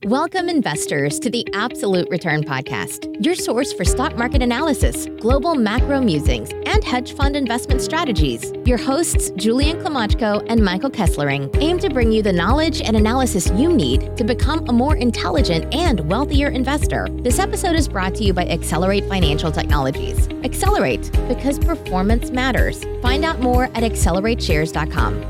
Welcome, investors, to the Absolute Return Podcast, your source for stock market analysis, global macro musings, and hedge fund investment strategies. Your hosts, Julian Klimachko and Michael Kesslering, aim to bring you the knowledge and analysis you need to become a more intelligent and wealthier investor. This episode is brought to you by Accelerate Financial Technologies. Accelerate, because performance matters. Find out more at accelerateshares.com.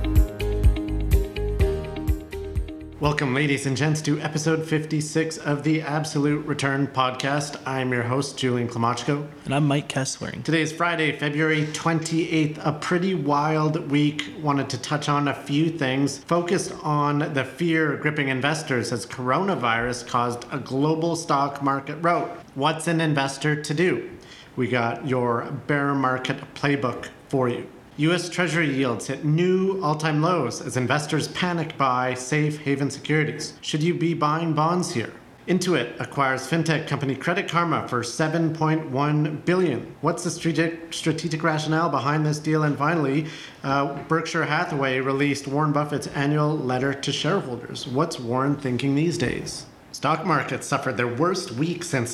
Welcome, ladies and gents, to episode 56 of the Absolute Return Podcast. I'm your host, Julian Klimachko. And I'm Mike Kesslering. Today is Friday, February 28th, a pretty wild week. Wanted to touch on a few things, focused on the fear gripping investors as coronavirus caused a global stock market rout. What's an investor to do? We got your bear market playbook for you. U.S. Treasury yields hit new all-time lows as investors panic buy safe haven securities. Should you be buying bonds here? Intuit acquires fintech company Credit Karma for $7.1 billion. What's the strategic rationale behind this deal? And finally, Berkshire Hathaway released Warren Buffett's annual letter to shareholders. What's Warren thinking these days? Stock markets suffered their worst week since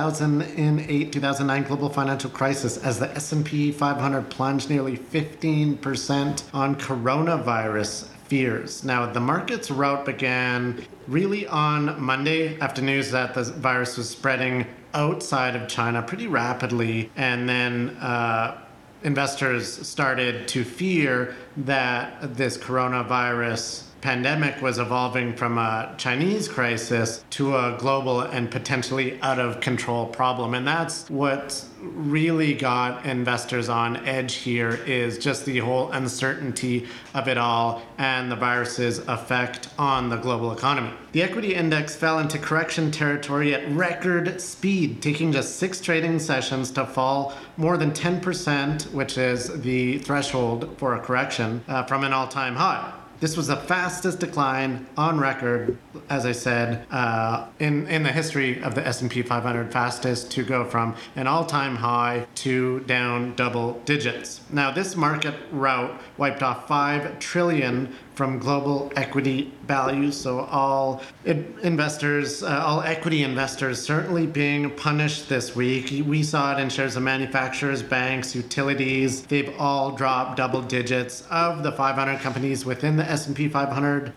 2008-2009 global financial crisis as the S&P 500 plunged nearly 15% on coronavirus fears. Now, the market's rout began really on Monday after news that the virus was spreading outside of China pretty rapidly, and then investors started to fear that this coronavirus pandemic was evolving from a Chinese crisis to a global and potentially out of control problem. And that's what really got investors on edge here, is just the whole uncertainty of it all and the virus's effect on the global economy. The equity index fell into correction territory at record speed, taking just 6 trading sessions to fall more than 10%, which is the threshold for a correction, from an all-time high. This was the fastest decline on record, as I said, in the history of the S&P 500, fastest to go from an all-time high to down double digits. Now, this market rout wiped off $5 trillion from global equity values. So all equity investors certainly being punished this week. We saw it in shares of manufacturers, banks, utilities. They've all dropped double digits. Of the 500 companies within the S&P 500,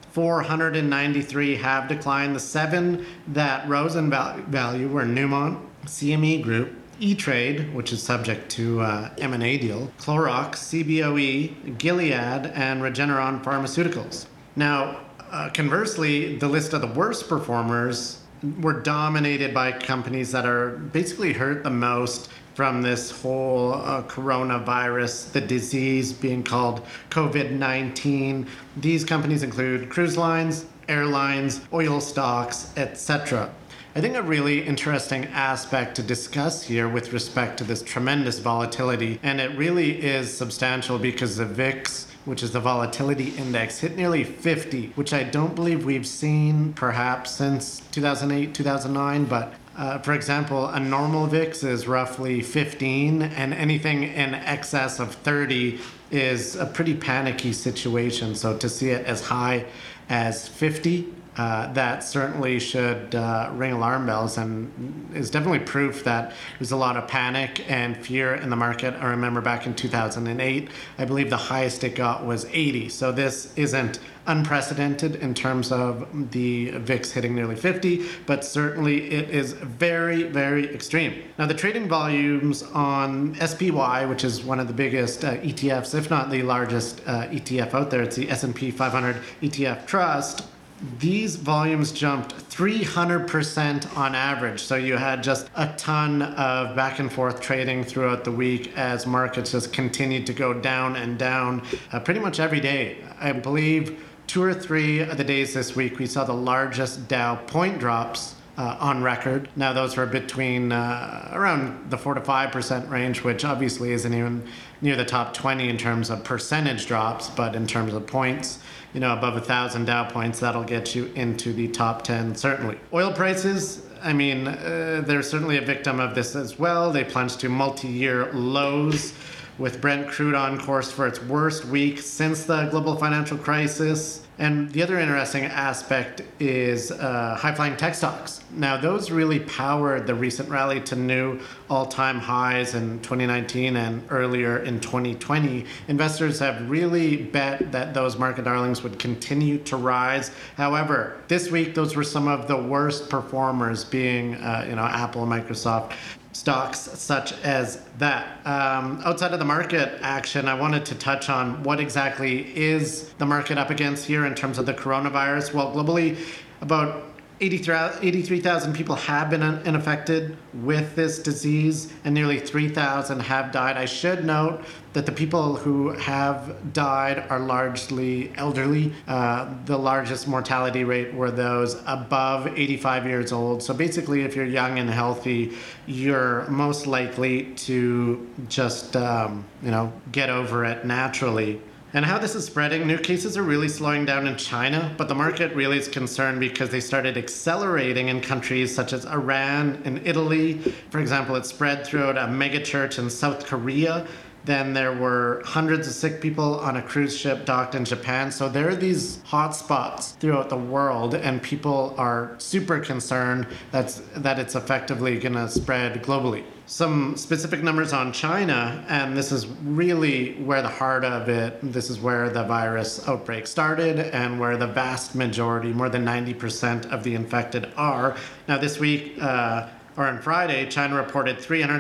493 have declined. The 7 that rose in value were Newmont, CME Group, E-Trade, which is subject to M&A deal, Clorox, CBOE, Gilead, and Regeneron Pharmaceuticals. Now, conversely, the list of the worst performers were dominated by companies that are basically hurt the most from this whole coronavirus, the disease being called COVID-19. These companies include cruise lines, airlines, oil stocks, etc. I think a really interesting aspect to discuss here with respect to this tremendous volatility, and it really is substantial because the VIX, which is the volatility index, hit nearly 50, which I don't believe we've seen perhaps since 2008, 2009, but for example, a normal VIX is roughly 15, and anything in excess of 30 is a pretty panicky situation. So to see it as high as 50, that certainly should ring alarm bells, and is definitely proof that there's a lot of panic and fear in the market. I remember back in 2008, I believe the highest it got was 80. So this isn't unprecedented in terms of the VIX hitting nearly 50, but certainly it is very, very extreme. Now, the trading volumes on SPY, which is one of the biggest ETFs, if not the largest ETF out there, it's the S&P 500 ETF Trust. These volumes jumped 300% on average. So you had just a ton of back and forth trading throughout the week as markets just continued to go down and down pretty much every day. I believe 2 or 3 of the days this week, we saw the largest Dow point drops on record. Now, those were between around the 4 to 5% range, which obviously isn't even near the top 20 in terms of percentage drops, but in terms of points, above 1,000 Dow points, that'll get you into the top 10, certainly. Oil prices, they're certainly a victim of this as well. They plunged to multi-year lows, with Brent crude on course for its worst week since the global financial crisis. And the other interesting aspect is high-flying tech stocks. Now, those really powered the recent rally to new all-time highs in 2019 and earlier in 2020. Investors have really bet that those market darlings would continue to rise. However, this week, those were some of the worst performers, being Apple and Microsoft. Stocks such as that. Outside of the market action, I wanted to touch on what exactly is the market up against here in terms of the coronavirus. Well, globally, about 83,000 people have been infected with this disease, and nearly 3,000 have died. I should note that the people who have died are largely elderly. The largest mortality rate were those above 85 years old. So basically, if you're young and healthy, you're most likely to just, get over it naturally. And how this is spreading, new cases are really slowing down in China, but the market really is concerned because they started accelerating in countries such as Iran and Italy. For example, it spread throughout a megachurch in South Korea. Then there were hundreds of sick people on a cruise ship docked in Japan. So there are these hotspots throughout the world, and people are super concerned that it's effectively going to spread globally. Some specific numbers on China, and this is really where the heart of it, this is where the virus outbreak started and where the vast majority, more than 90% of the infected are. Now this week, or on Friday, China reported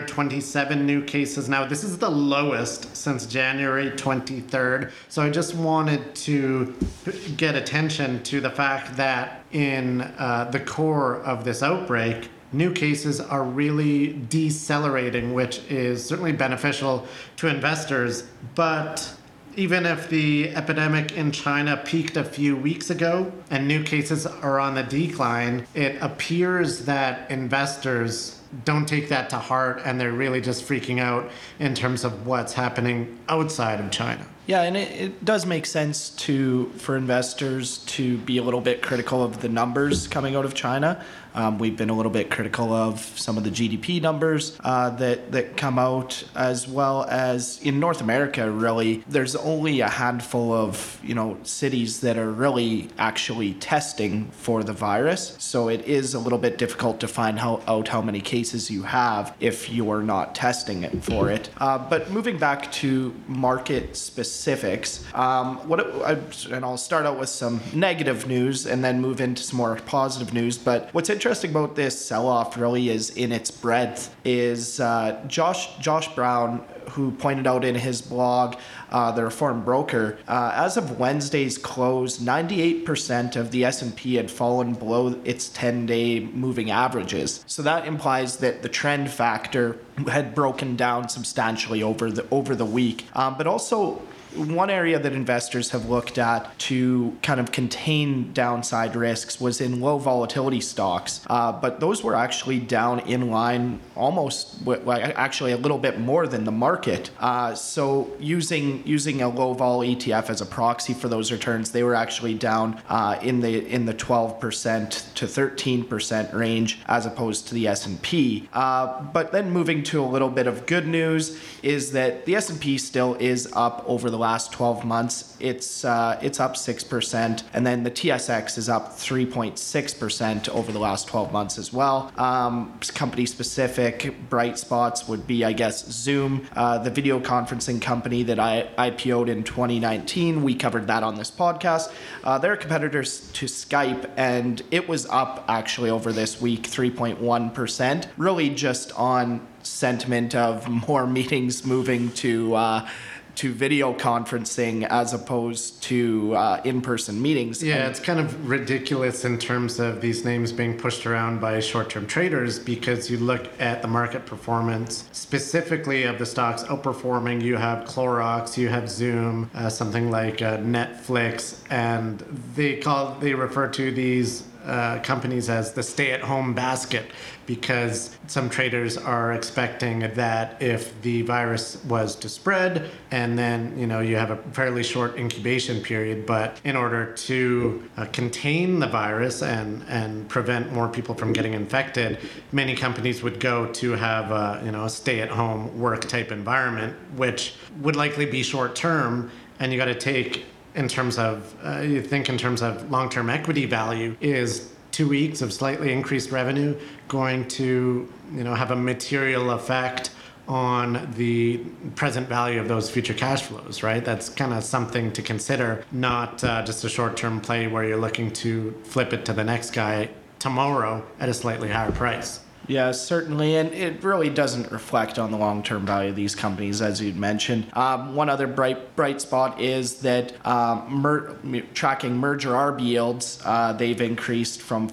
327 new cases. Now, this is the lowest since January 23rd. So I just wanted to get attention to the fact that in the core of this outbreak, new cases are really decelerating, which is certainly beneficial to investors. But even if the epidemic in China peaked a few weeks ago and new cases are on the decline, it appears that investors don't take that to heart, and they're really just freaking out in terms of what's happening outside of China. Yeah, and it does make sense for investors to be a little bit critical of the numbers coming out of China. We've been a little bit critical of some of the GDP numbers that come out, as well as in North America, really, there's only a handful of, cities that are really actually testing for the virus. So it is a little bit difficult to find out how many cases you have if you're not testing it for it. But moving back to market specifics, and I'll start out with some negative news and then move into some more positive news. But what's interesting about this sell-off really is in its breadth is Josh Brown, who pointed out in his blog, the Reformed Broker, as of Wednesday's close, 98% of the S&P had fallen below its 10-day moving averages. So that implies that the trend factor had broken down substantially over the week. But also, one area that investors have looked at to kind of contain downside risks was in low volatility stocks, but those were actually down in line actually a little bit more than the market. So using a low vol ETF as a proxy for those returns, they were actually down in the 12% to 13% range as opposed to the S&P. But then moving to a little bit of good news is that the S&P still is up over the last 12 months. It's up 6%, and then the TSX is up 3.6% over the last 12 months as well. Company specific bright spots would be, I guess, Zoom, the video conferencing company that I IPO'd in 2019. We covered that on this podcast. They're competitors to Skype, and it was up actually over this week 3.1%, really just on sentiment of more meetings moving to video conferencing as opposed to in-person meetings. Yeah, it's kind of ridiculous in terms of these names being pushed around by short-term traders, because you look at the market performance specifically of the stocks outperforming. You have Clorox, you have Zoom, something like Netflix, and they refer to these companies as the stay-at-home basket, because some traders are expecting that if the virus was to spread, and then you have a fairly short incubation period, but in order to contain the virus and prevent more people from getting infected, many companies would go to have a stay-at-home work type environment, which would likely be short-term, and you got to take in terms of, long-term equity value, is 2 weeks of slightly increased revenue going to, have a material effect on the present value of those future cash flows, right? That's kind of something to consider, not just a short-term play where you're looking to flip it to the next guy tomorrow at a slightly higher price. Yeah, certainly, and it really doesn't reflect on the long-term value of these companies, as you'd mentioned. One other bright spot is that tracking merger arb yields, they've increased from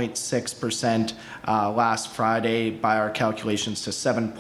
5.6% last Friday by our calculations to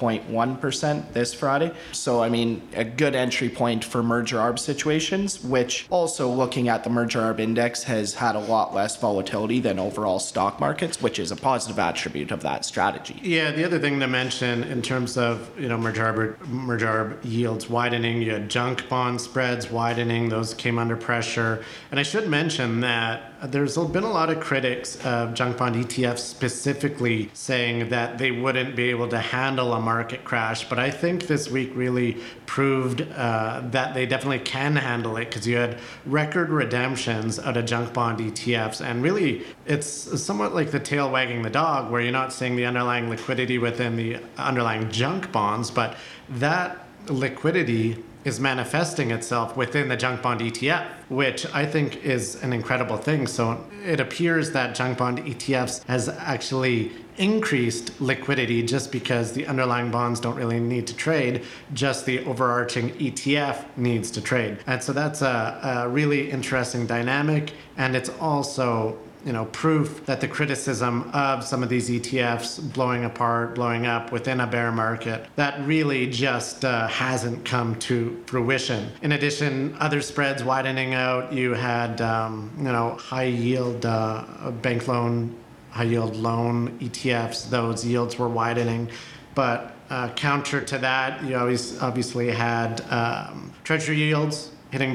7.1% this Friday. So, a good entry point for merger arb situations, which also looking at the merger arb index has had a lot less volatility than overall stock markets, which is a positive attribute of that strategy. Yeah, the other thing to mention in terms of merger arb yields widening, you had junk bond spreads widening; those came under pressure. And I should mention that there's been a lot of critics of junk bond ETFs specifically saying that they wouldn't be able to handle a market crash. But I think this week really proved that they definitely can handle it, because you had record redemptions out of junk bond ETFs, and really it's somewhat like the tail wagging the dog, where you're not seeing the underlying liquidity within the underlying junk bonds, but that liquidity is manifesting itself within the junk bond ETF, which I think is an incredible thing. So it appears that junk bond ETFs has actually increased liquidity just because the underlying bonds don't really need to trade, just the overarching ETF needs to trade. And so that's a really interesting dynamic, and it's also proof that the criticism of some of these ETFs blowing up within a bear market, that really just hasn't come to fruition. In addition, other spreads widening out. You had, high yield bank loan, high yield loan ETFs. Those yields were widening, but counter to that, you obviously had treasury yields hitting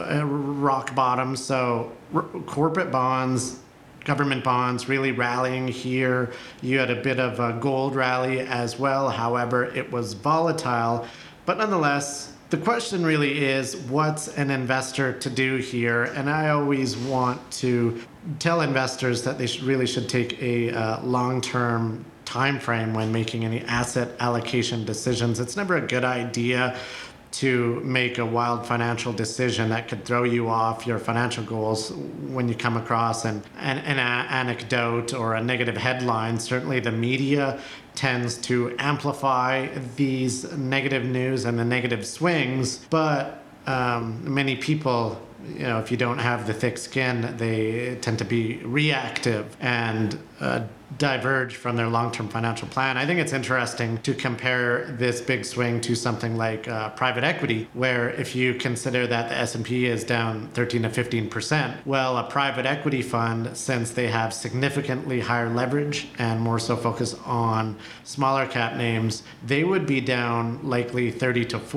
rock bottom. So corporate bonds, government bonds really rallying here. You had a bit of a gold rally as well. However, it was volatile. But nonetheless, the question really is, what's an investor to do here? And I always want to tell investors that they really should take a long-term time frame when making any asset allocation decisions. It's never a good idea to make a wild financial decision that could throw you off your financial goals when you come across an anecdote or a negative headline. Certainly the media tends to amplify these negative news and the negative swings, but many people, if you don't have the thick skin, they tend to be reactive and diverge from their long-term financial plan. I think it's interesting to compare this big swing to something like private equity, where if you consider that the S&P is down 13 to 15%, well, a private equity fund, since they have significantly higher leverage and more so focus on smaller cap names, they would be down likely 30 to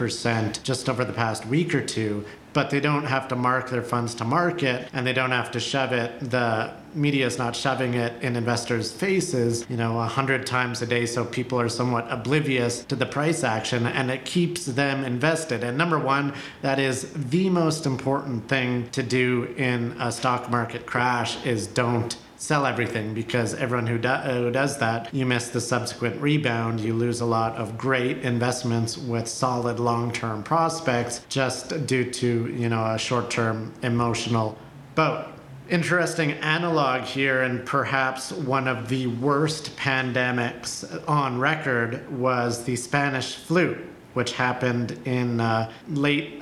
40% just over the past week or two. But they don't have to mark their funds to market, and they don't have to shove it. The media is not shoving it in investors' faces, 100 times a day, so people are somewhat oblivious to the price action, and it keeps them invested. And number one, that is the most important thing to do in a stock market crash, is don't sell everything, because everyone who does that, you miss the subsequent rebound. You lose a lot of great investments with solid long-term prospects just due to, a short-term emotional boat. Interesting analog here, and perhaps one of the worst pandemics on record was the Spanish flu, which happened in late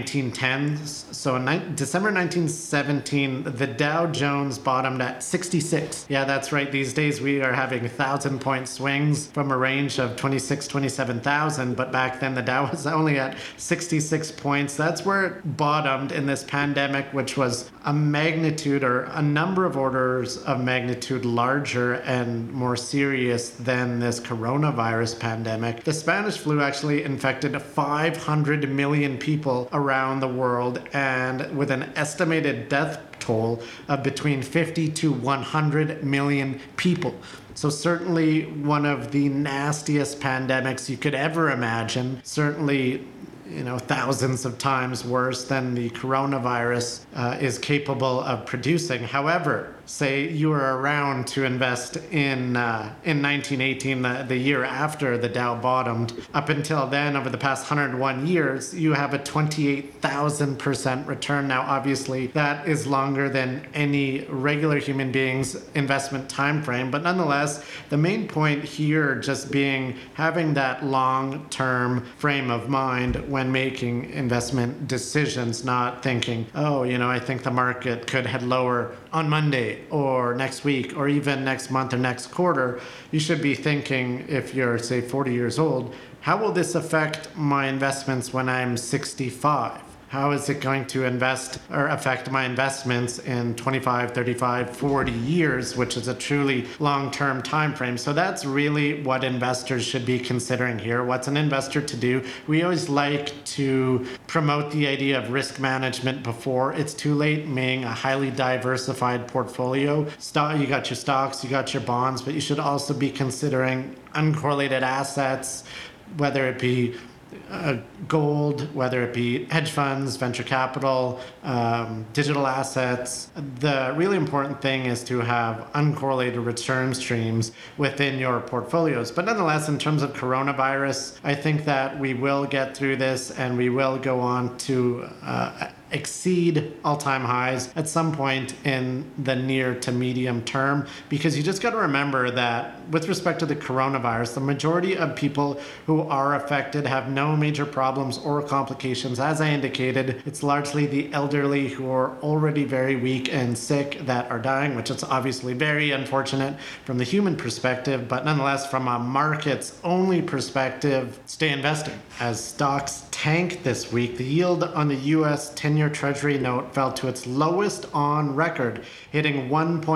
1910s. So in December 1917, the Dow Jones bottomed at 66. Yeah, that's right. These days we are having 1,000-point swings from a range of 27,000, but back then the Dow was only at 66 points. That's where it bottomed in this pandemic, which was a magnitude or a number of orders of magnitude larger and more serious than this coronavirus pandemic. The Spanish flu actually infected 500 million people around the world, and with an estimated death toll of between 50 to 100 million people. So certainly one of the nastiest pandemics you could ever imagine. Certainly thousands of times worse than the coronavirus is capable of producing. However, say you were around to invest in 1918, the year after the Dow bottomed. Up until then, over the past 101 years, you have a 28,000% return. Now, obviously, that is longer than any regular human being's investment time frame. But nonetheless, the main point here just being having that long-term frame of mind when making investment decisions, not thinking, I think the market could head lower on Monday or next week or even next month or next quarter. You should be thinking, if you're, say, 40 years old, how will this affect my investments when I'm 65? How is it going to affect my investments in 25, 35, 40 years, which is a truly long-term time frame? So that's really what investors should be considering here. What's an investor to do? We always like to promote the idea of risk management before it's too late, meaning a highly diversified portfolio. You got your stocks, you got your bonds, but you should also be considering uncorrelated assets, whether it be gold, whether it be hedge funds, venture capital, digital assets. The really important thing is to have uncorrelated return streams within your portfolios. But nonetheless, in terms of coronavirus, I think that we will get through this and we will go on to exceed all-time highs at some point in the near to medium term, because you just got to remember that with respect to the coronavirus, the majority of people who are affected have no major problems or complications. As I indicated, it's largely the elderly who are already very weak and sick that are dying, which is obviously very unfortunate from the human perspective, but nonetheless, from a markets only perspective, stay investing. As stocks tanked this week, the yield on the US 10-year Treasury note fell to its lowest on record, hitting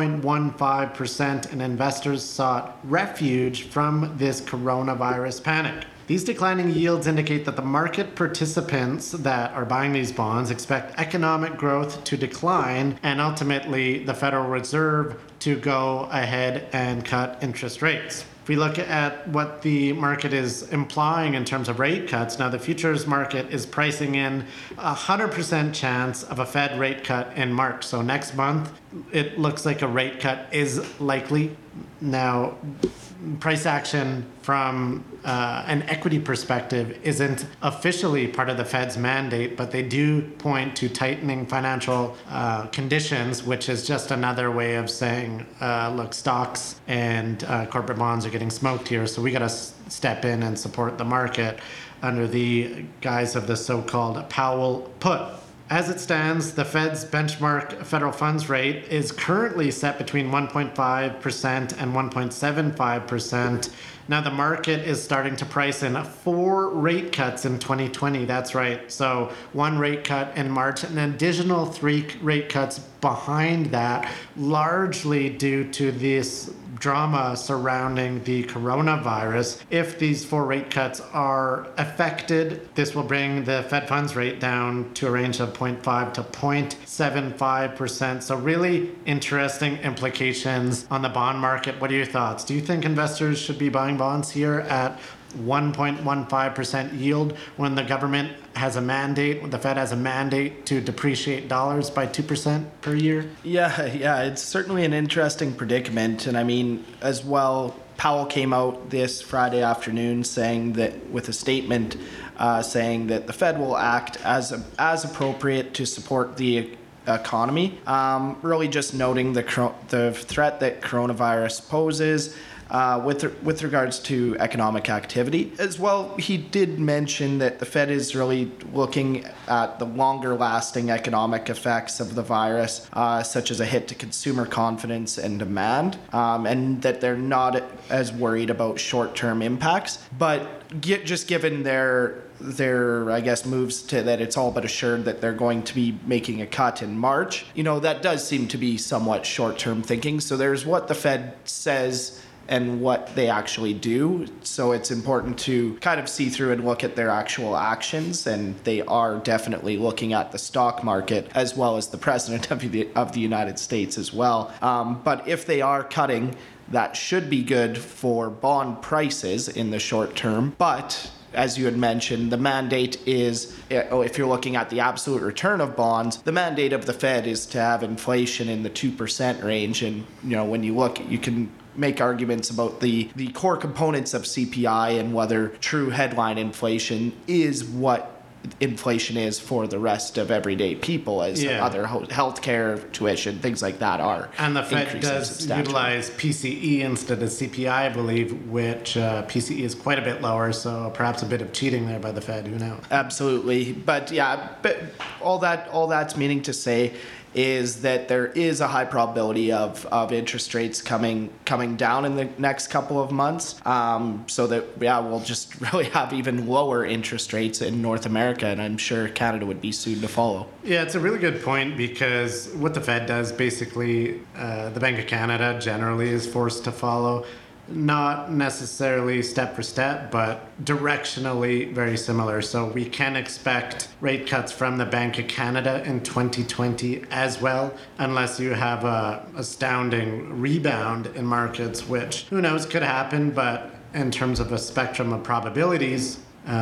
1.15%, and investors sought refuge from this coronavirus panic. These declining yields indicate that the market participants that are buying these bonds expect economic growth to decline and ultimately the Federal Reserve to go ahead and cut interest rates. If we look at what the market is implying in terms of rate cuts, now the futures market is pricing in 100% chance of a Fed rate cut in March. So next month, it looks like a rate cut is likely. Now, price action from an equity perspective isn't officially part of the Fed's mandate, but they do point to tightening financial conditions, which is just another way of saying, look, stocks and corporate bonds are getting smoked here, so we got to step in and support the market under the guise of the so-called Powell put. As it stands, the Fed's benchmark federal funds rate is currently set between 1.5% and 1.75%. Now, the market is starting to price in 4 rate cuts in 2020. That's right. So 1 rate cut in March, and an additional 3 rate cuts behind that, largely due to this drama surrounding the coronavirus. If these 4 rate cuts are affected, this will bring the Fed funds rate down to a range of 0.5 to 0.75%. So really interesting implications on the bond market. What are your thoughts? Do you think investors should be buying bonds here at 1.15% yield when the government has a mandate, the Fed has a mandate to depreciate dollars by 2% per year? Yeah, it's certainly an interesting predicament. And I mean, as well, Powell came out this Friday afternoon saying that, with a statement saying that the Fed will act as appropriate to support the economy. Really just noting the threat that coronavirus poses. With regards to economic activity. As well, he did mention that the Fed is really looking at the longer-lasting economic effects of the virus, such as a hit to consumer confidence and demand, and that they're not as worried about short-term impacts. But just given their I guess, moves to that it's all but assured that they're going to be making a cut in March, that does seem to be somewhat short-term thinking. So there's what the Fed says and what they actually do. So it's important to kind of see through and look at their actual actions, and they are definitely looking at the stock market as well as the president of the United States as well. But if they are cutting, that should be good for bond prices in the short term. But as you had mentioned, the mandate is, if you're looking at the absolute return of bonds, the mandate of the Fed is to have inflation in the 2% range. And, when you look, you can make arguments about the core components of CPI and whether true headline inflation is what inflation is for the rest of everyday people, as other healthcare, tuition, things like that are. And the Fed does utilize PCE instead of CPI, I believe, which PCE is quite a bit lower, so perhaps a bit of cheating there by the Fed, who knows? Absolutely. But all that's meaning to say is that there is a high probability of interest rates coming down in the next couple of months, so that we'll just really have even lower interest rates in North America, and I'm sure Canada would be soon to follow. Yeah, it's a really good point, because what the Fed does, basically, the Bank of Canada generally is forced to follow. Not necessarily step for step, but directionally very similar. So we can expect rate cuts from the Bank of Canada in 2020 as well, unless you have a astounding rebound in markets, which who knows could happen. But in terms of a spectrum of probabilities,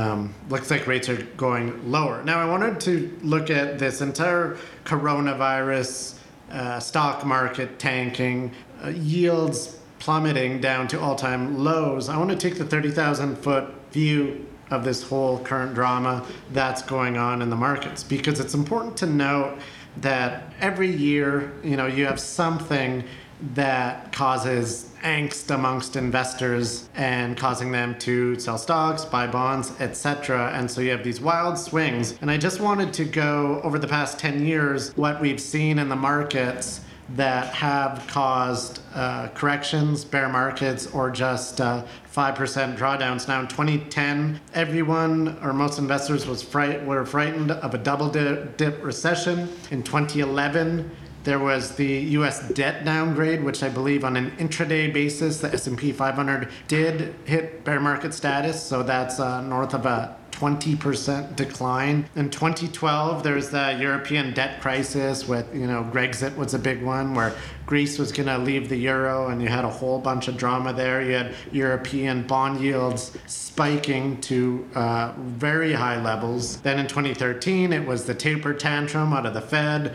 looks like rates are going lower. Now, I wanted to look at this entire coronavirus, stock market tanking, yields plummeting down to all-time lows. I want to take the 30,000-foot view of this whole current drama that's going on in the markets, because it's important to note that every year, you have something that causes angst amongst investors and causing them to sell stocks, buy bonds, etc. And so you have these wild swings. And I just wanted to go over the past 10 years, what we've seen in the markets that have caused corrections, bear markets, or just 5% drawdowns. Now in 2010, everyone or most investors were frightened of a double dip recession. In 2011, there was the U.S. debt downgrade, which I believe on an intraday basis, the S&P 500 did hit bear market status. So that's north of a 20% decline. In 2012, there's the European debt crisis with, Brexit was a big one, where Greece was going to leave the euro, and you had a whole bunch of drama there. You had European bond yields spiking to very high levels. Then in 2013, it was the taper tantrum out of the Fed.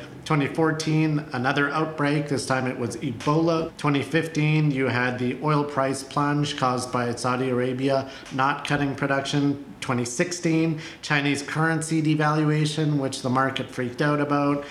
2014, another outbreak. This time it was Ebola. 2015, you had the oil price plunge caused by Saudi Arabia not cutting production. 2016, Chinese currency devaluation, which the market freaked out about.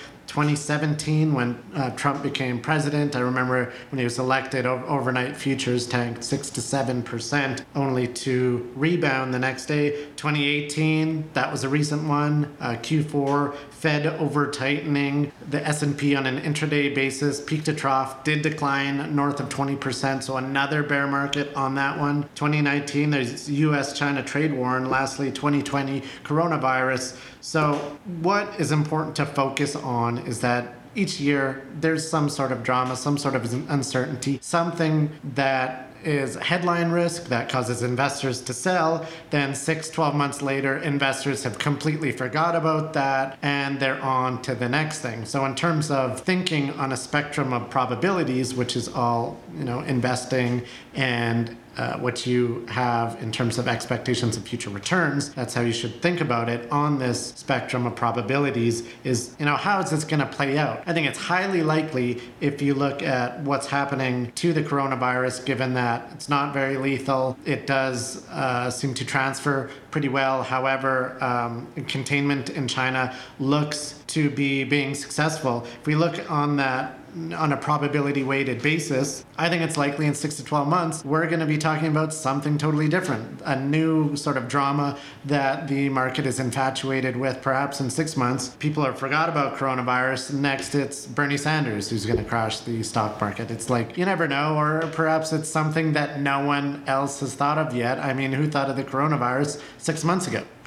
2017, when Trump became president, I remember when he was elected, overnight futures tanked 6 to 7%, only to rebound the next day. 2018, that was a recent one. Q4, Fed over tightening. The S&P on an intraday basis, peak to trough, did decline north of 20%, so another bear market on that one. 2019, there's U.S.-China trade war, and lastly, 2020, coronavirus. So what is important to focus on is that each year there's some sort of drama, some sort of uncertainty, something that is headline risk that causes investors to sell. Then 6-12 months later, investors have completely forgot about that and they're on to the next thing. So in terms of thinking on a spectrum of probabilities, which is all, investing and what you have in terms of expectations of future returns, that's how you should think about it on this spectrum of probabilities is, how is this going to play out? I think it's highly likely, if you look at what's happening to the coronavirus, given that it's not very lethal, it does seem to transfer pretty well. However, containment in China looks to be being successful. If we look on a probability weighted basis, I think it's likely in 6 to 12 months, we're going to be talking about something totally different, a new sort of drama that the market is infatuated with. Perhaps in 6 months, people have forgot about coronavirus. Next, it's Bernie Sanders who's going to crash the stock market. It's like, you never know, or perhaps it's something that no one else has thought of yet. I mean, who thought of the coronavirus 6 months ago?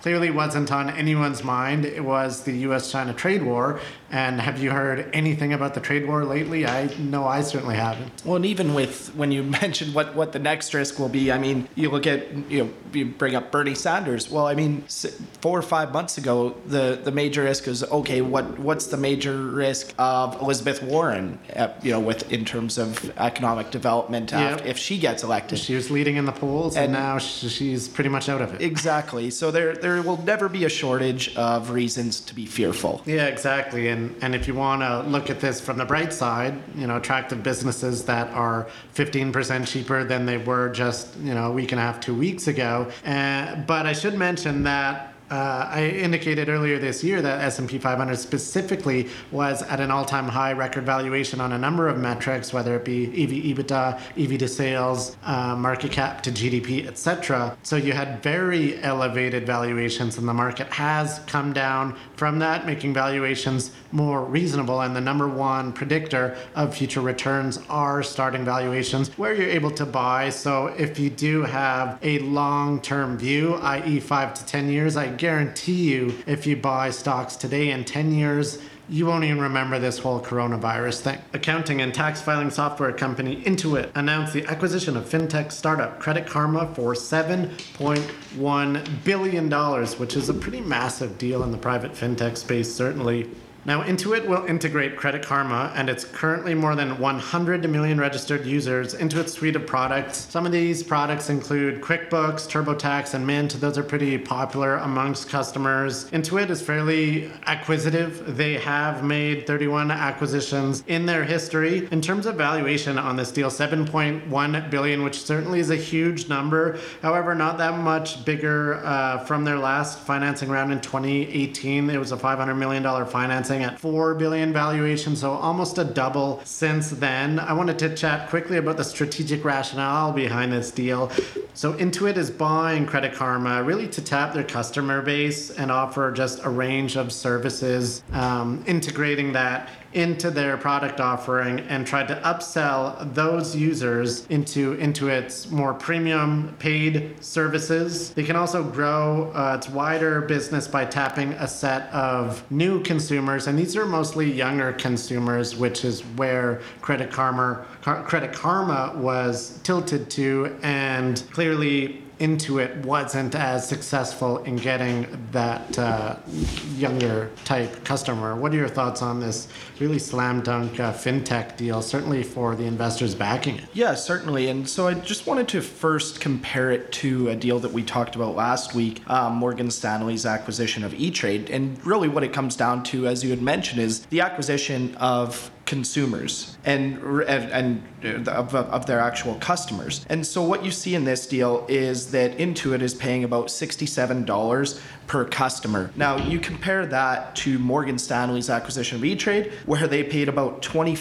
clearly wasn't on anyone's mind. It was the US-China trade war. And have you heard anything about the trade war lately? I certainly haven't. Well, and even with when you mentioned what the next risk will be, I mean, you look at, you bring up Bernie Sanders. Well, I mean, 4 or 5 months ago, the major risk is, okay, what's the major risk of Elizabeth Warren, in terms of economic development if she gets elected? She was leading in the polls, and now she's pretty much out of it. Exactly. So there will never be a shortage of reasons to be fearful. Yeah, exactly. And if you want to look at this from the bright side, attractive businesses that are 15% cheaper than they were just, a week and a half, 2 weeks ago. But I should mention that I indicated earlier this year that S&P 500 specifically was at an all-time high record valuation on a number of metrics, whether it be EV/EBITDA, EV to sales, market cap to GDP, etc. So you had very elevated valuations, and the market has come down from that, making valuations more reasonable. And the number one predictor of future returns are starting valuations where you're able to buy. So if you do have a long-term view, i.e. 5 to 10 years, I guarantee you if you buy stocks today in 10 years, you won't even remember this whole coronavirus thing. Accounting and tax filing software company Intuit announced the acquisition of fintech startup Credit Karma for $7.1 billion, which is a pretty massive deal in the private fintech space, certainly. Now, Intuit will integrate Credit Karma and its currently more than 100 million registered users into its suite of products. Some of these products include QuickBooks, TurboTax, and Mint. Those are pretty popular amongst customers. Intuit is fairly acquisitive. They have made 31 acquisitions in their history. In terms of valuation on this deal, $7.1 billion, which certainly is a huge number. However, not that much bigger from their last financing round in 2018. It was a $500 million financing at $4 billion valuation, so almost a double since then. I wanted to chat quickly about the strategic rationale behind this deal. So Intuit is buying Credit Karma really to tap their customer base and offer just a range of services, integrating that into their product offering and tried to upsell those users into its more premium paid services. They can also grow its wider business by tapping a set of new consumers, and these are mostly younger consumers, which is where Credit Karma was tilted to, and clearly Intuit wasn't as successful in getting that younger type customer. What are your thoughts on this really slam dunk fintech deal, certainly for the investors backing it? Yeah, certainly. And so I just wanted to first compare it to a deal that we talked about last week, Morgan Stanley's acquisition of E-Trade. And really what it comes down to, as you had mentioned, is the acquisition of consumers and of their actual customers. And so what you see in this deal is that Intuit is paying about $67 per customer. Now you compare that to Morgan Stanley's acquisition of E-Trade, where they paid about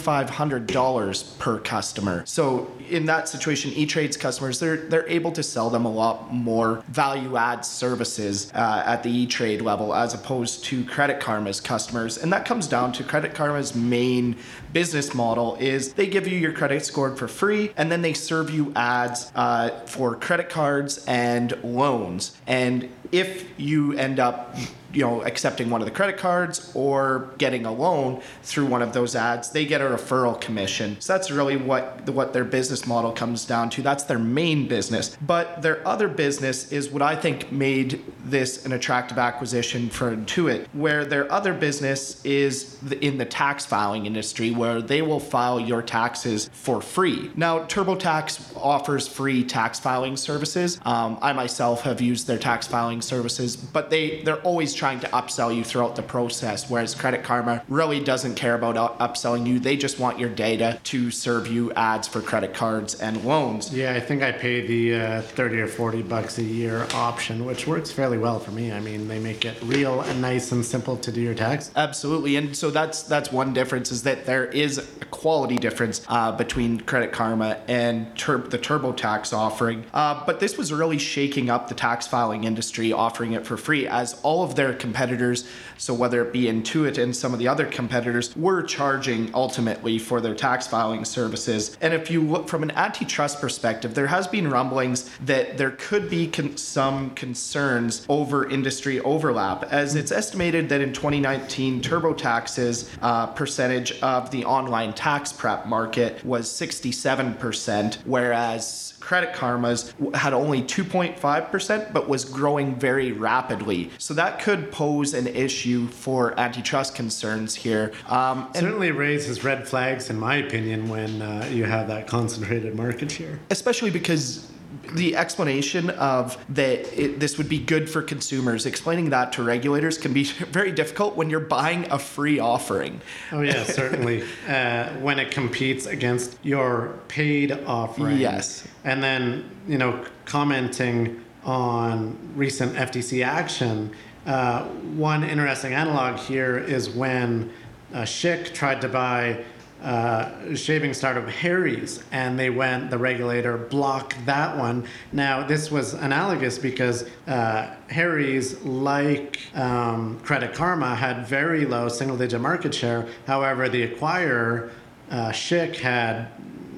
$2,500 per customer. So in that situation, E-Trade's customers, they're able to sell them a lot more value-add services at the E-Trade level as opposed to Credit Karma's customers. And that comes down to Credit Karma's main business model is they give you your credit scored for free, and then they serve you ads for credit cards and loans. And if you end up accepting one of the credit cards or getting a loan through one of those ads, they get a referral commission. So that's really what their business model comes down to. That's their main business. But their other business is what I think made this an attractive acquisition for Intuit, where their other business is in the tax filing industry, where they will file your taxes for free. Now, TurboTax offers free tax filing services. I myself have used their tax filing services, but they're always trying to upsell you throughout the process, whereas Credit Karma really doesn't care about upselling you. They just want your data to serve you ads for credit cards and loans. Yeah, I think I pay the $30 or $40 a year option, which works fairly well for me. I mean, they make it real and nice and simple to do your tax. Absolutely, and so that's one difference, is that there is a quality difference between Credit Karma and the the TurboTax offering. But this was really shaking up the tax filing industry, offering it for free, as all of their competitors, so whether it be Intuit and some of the other competitors, were charging ultimately for their tax filing services. And if you look from an antitrust perspective, there has been rumblings that there could be some concerns over industry overlap, as it's estimated that in 2019, TurboTax's percentage of the online tax prep market was 67%, whereas Credit Karma's had only 2.5%, but was growing very rapidly. So that could pose an issue for antitrust concerns here. Certainly raises red flags, in my opinion, when you have that concentrated market share. Especially because the explanation of that this would be good for consumers, explaining that to regulators can be very difficult when you're buying a free offering. Oh yeah, certainly. When it competes against your paid offering. Yes. And then, commenting on recent FTC action, one interesting analog here is when Schick tried to buy shaving startup Harry's, and the regulator blocked that one. Now, this was analogous because Harry's, like Credit Karma, had very low single-digit market share. However, the acquirer, Schick, had,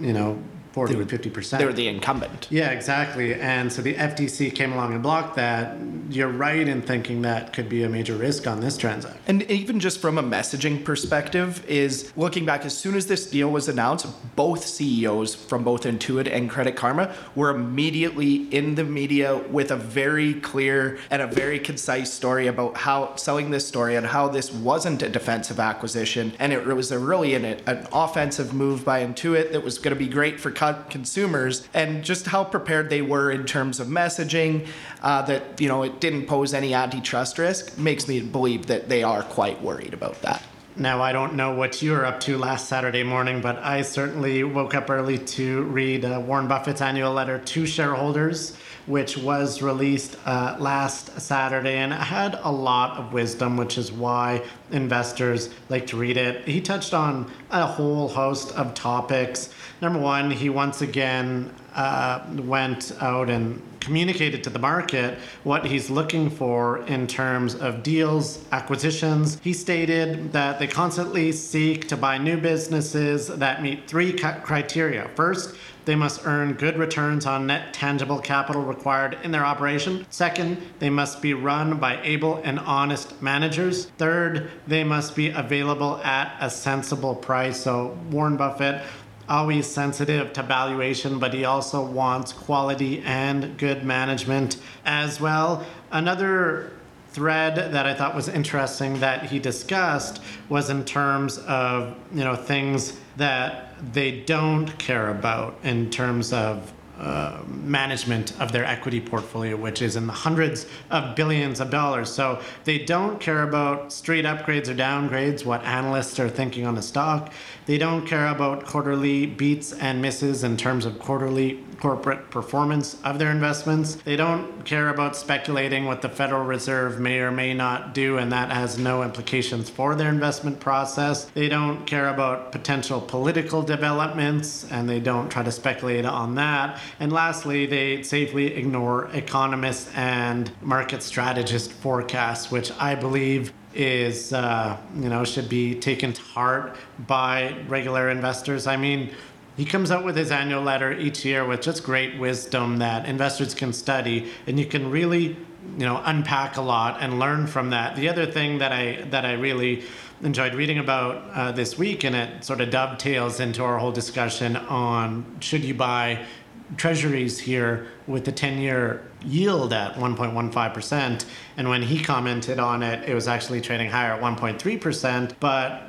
40 to 50%. They were the incumbent. Yeah, exactly. And so the FTC came along and blocked that. You're right in thinking that could be a major risk on this transaction. And even just from a messaging perspective, is looking back, as soon as this deal was announced, both CEOs from both Intuit and Credit Karma were immediately in the media with a very clear and a very concise story about how selling this story and how this wasn't a defensive acquisition. And it was really an offensive move by Intuit that was going to be great for consumers, and just how prepared they were in terms of messaging, that it didn't pose any antitrust risk, makes me believe that they are quite worried about that. Now, I don't know what you were up to last Saturday morning, but I certainly woke up early to read Warren Buffett's annual letter to shareholders, which was released last Saturday, and it had a lot of wisdom, which is why investors like to read it. He touched on a whole host of topics. Number one, he once again went out and communicated to the market what he's looking for in terms of deals, acquisitions. He stated that they constantly seek to buy new businesses that meet three criteria. First, they must earn good returns on net tangible capital required in their operation. Second, they must be run by able and honest managers. Third, they must be available at a sensible price. So Warren Buffett, always sensitive to valuation, but he also wants quality and good management as well. Another thread that I thought was interesting that he discussed was in terms of, things that they don't care about in terms of management of their equity portfolio, which is in the hundreds of billions of dollars. So they don't care about straight upgrades or downgrades, what analysts are thinking on the stock. They don't care about quarterly beats and misses in terms of quarterly corporate performance of their investments. They don't care about speculating what the Federal Reserve may or may not do, and that has no implications for their investment process. They don't care about potential political developments, and they don't try to speculate on that. And lastly, they safely ignore economists and market strategist forecasts, which I believe is, should be taken to heart by regular investors. I mean, he comes out with his annual letter each year with just great wisdom that investors can study, and you can really, unpack a lot and learn from that. The other thing that I really enjoyed reading about this week, and it sort of dovetails into our whole discussion on should you buy treasuries here with the 10-year yield at 1.15%. And when he commented on it, it was actually trading higher at 1.3%. But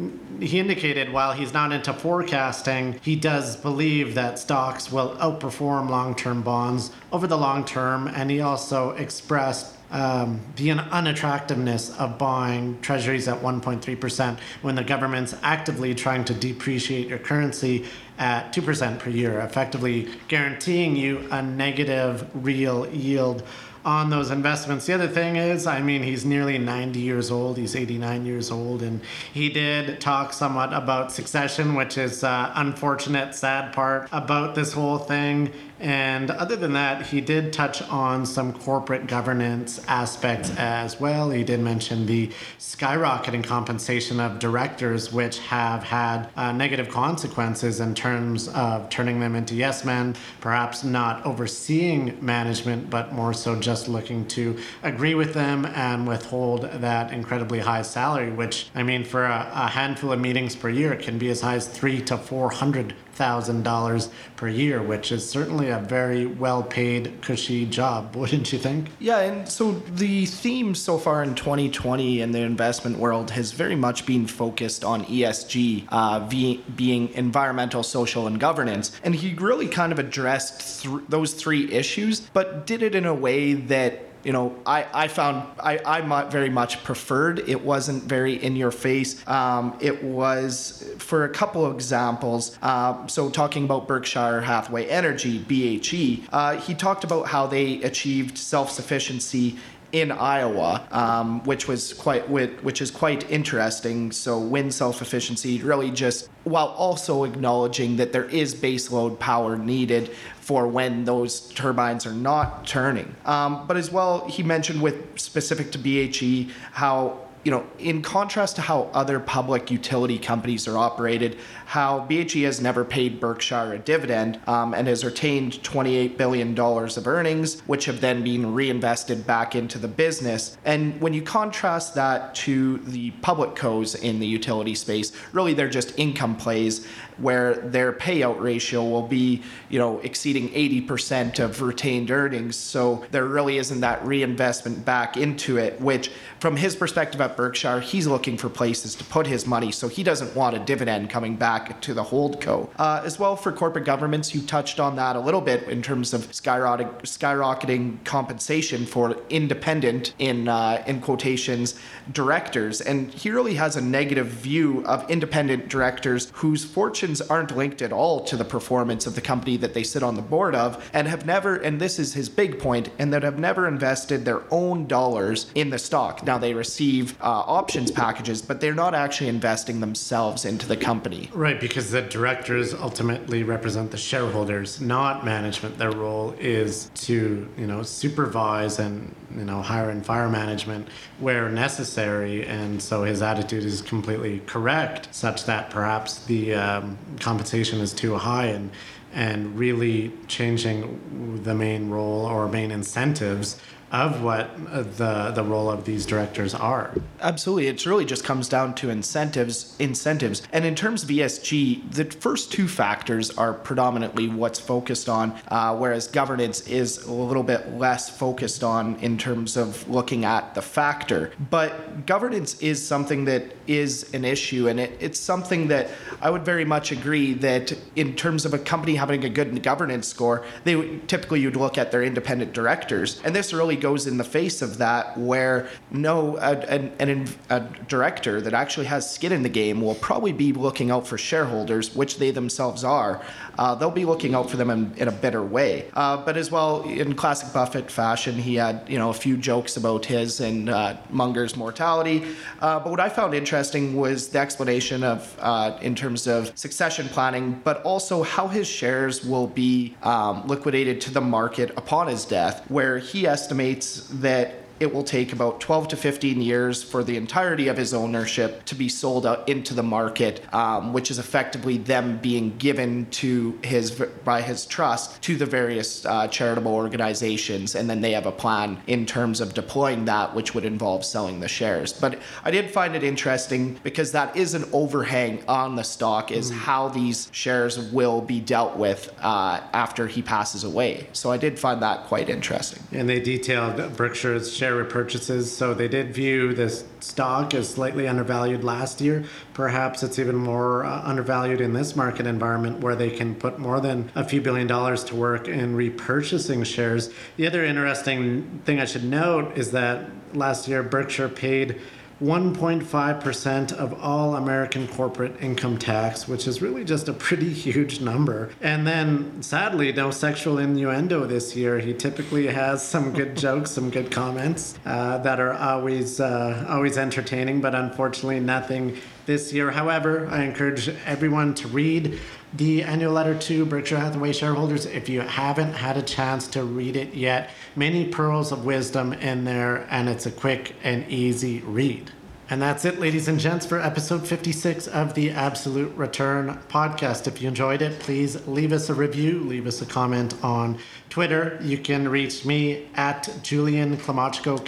he indicated while he's not into forecasting, he does believe that stocks will outperform long-term bonds over the long term. And he also expressed the unattractiveness of buying treasuries at 1.3% when the government's actively trying to depreciate your currency at 2% per year, effectively guaranteeing you a negative real yield on those investments. The other thing is, I mean, he's nearly 90 years old. He's 89 years old. And he did talk somewhat about succession, which is unfortunate, sad part about this whole thing. And other than that, he did touch on some corporate governance aspects as well. He did mention the skyrocketing compensation of directors, which have had negative consequences in terms of turning them into yes men, perhaps not overseeing management, but more so just looking to agree with them and withhold that incredibly high salary, which, I mean, for a handful of meetings per year, it can be as high as $300,000 to $400,000 per year, which is certainly a very well-paid, cushy job, wouldn't you think? Yeah, and so the theme so far in 2020 in the investment world has very much been focused on ESG, being environmental, social, and governance. And he really kind of addressed those three issues, but did it in a way that I found I very much preferred. It wasn't very in your face. It was, for a couple of examples, so talking about Berkshire Hathaway Energy, BHE, he talked about how they achieved self-sufficiency in Iowa, which is quite interesting. So wind self-sufficiency really just, while also acknowledging that there is baseload power needed for when those turbines are not turning. But as well, he mentioned with specific to BHE how, in contrast to how other public utility companies are operated, how BHE has never paid Berkshire a dividend and has retained $28 billion of earnings, which have then been reinvested back into the business. And when you contrast that to the public cos in the utility space, really they're just income plays where their payout ratio will be, exceeding 80% of retained earnings. So there really isn't that reinvestment back into it, which from his perspective at Berkshire, he's looking for places to put his money. So he doesn't want a dividend coming back to the holdco. As well, for corporate governments, you touched on that a little bit in terms of skyrocketing compensation for independent, in quotations, directors. And he really has a negative view of independent directors whose fortunes aren't linked at all to the performance of the company that they sit on the board of, and have never, and this is his big point, and that have never invested their own dollars in the stock. Now they receive options packages, but they're not actually investing themselves into the company. Right, because the directors ultimately represent the shareholders, not management. Their role is to, supervise and, hire and fire management where necessary. And so his attitude is completely correct, such that perhaps the compensation is too high, and really changing the main role or main incentives of what the role of these directors are. Absolutely. It really just comes down to incentives. And in terms of ESG, the first two factors are predominantly what's focused on, whereas governance is a little bit less focused on in terms of looking at the factor. But governance is something that is an issue, and it's something that I would very much agree that in terms of a company having a good governance score, you'd look at their independent directors. And this really goes in the face of that, where a director that actually has skin in the game will probably be looking out for shareholders, which they themselves are. They'll be looking out for them in a better way. But as well, in classic Buffett fashion, he had a few jokes about his and Munger's mortality. But what I found interesting was the explanation of in terms of succession planning, but also how his shares will be liquidated to the market upon his death, where he estimates that it will take about 12 to 15 years for the entirety of his ownership to be sold out into the market, which is effectively them being given by his trust to the various charitable organizations. And then they have a plan in terms of deploying that, which would involve selling the shares. But I did find it interesting because that is an overhang on the stock, is how these shares will be dealt with after he passes away. So I did find that quite interesting. And they detailed Berkshire's share repurchases. So they did view this stock as slightly undervalued last year. Perhaps it's even more undervalued in this market environment, where they can put more than a few $1 billion to work in repurchasing shares. The other interesting thing I should note is that last year Berkshire paid 1.5% of all American corporate income tax, which is really just a pretty huge number. And then, sadly, no sexual innuendo this year. He typically has some good jokes, some good comments that are always entertaining, but unfortunately nothing this year. However, I encourage everyone to read the annual letter to Berkshire Hathaway shareholders if you haven't had a chance to read it yet. Many pearls of wisdom in there, and it's a quick and easy read. And that's it, ladies and gents, for episode 56 of the Absolute Return podcast. If you enjoyed it, please leave us a review, leave us a comment on Twitter. You can reach me at Julian Klymochko,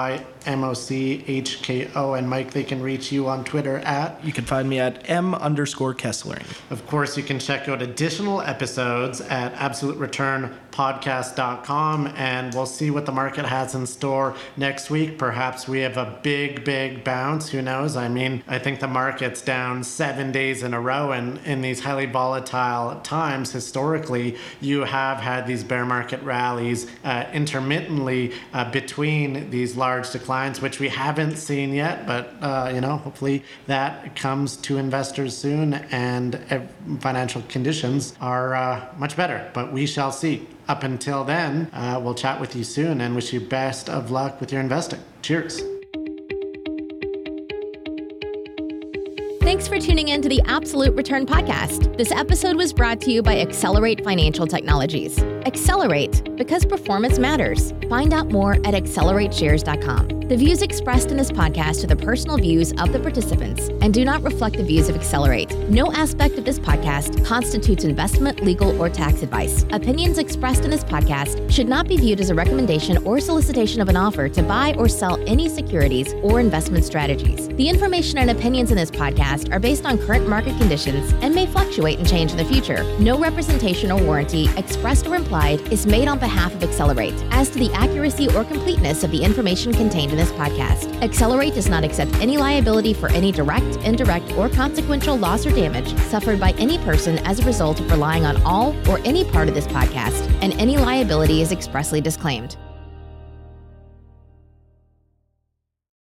KLYMOCHKO, and Mike, they can reach you on Twitter at... You can find me at M_Kesslering. Of course, you can check out additional episodes at absolutereturnpodcast.com, and we'll see what the market has in store next week. Perhaps we have a big bounce. Who knows? I mean, I think the market's down 7 days in a row, and in these highly volatile times, historically, you have had these bear market rallies intermittently between these large declines, which we haven't seen yet, but hopefully that comes to investors soon, and financial conditions are much better, but we shall see. Up until then, we'll chat with you soon and wish you best of luck with your investing. Cheers. Thanks for tuning in to the Absolute Return podcast. This episode was brought to you by Accelerate Financial Technologies. Accelerate, because performance matters. Find out more at accelerateshares.com. The views expressed in this podcast are the personal views of the participants and do not reflect the views of Accelerate. No aspect of this podcast constitutes investment, legal, or tax advice. Opinions expressed in this podcast should not be viewed as a recommendation or solicitation of an offer to buy or sell any securities or investment strategies. The information and opinions in this podcast are based on current market conditions and may fluctuate and change in the future. No representation or warranty, expressed or implied, is made on behalf of Accelerate as to the accuracy or completeness of the information contained in this podcast. Accelerate does not accept any liability for any direct, indirect, or consequential loss or damage suffered by any person as a result of relying on all or any part of this podcast, and any liability is expressly disclaimed.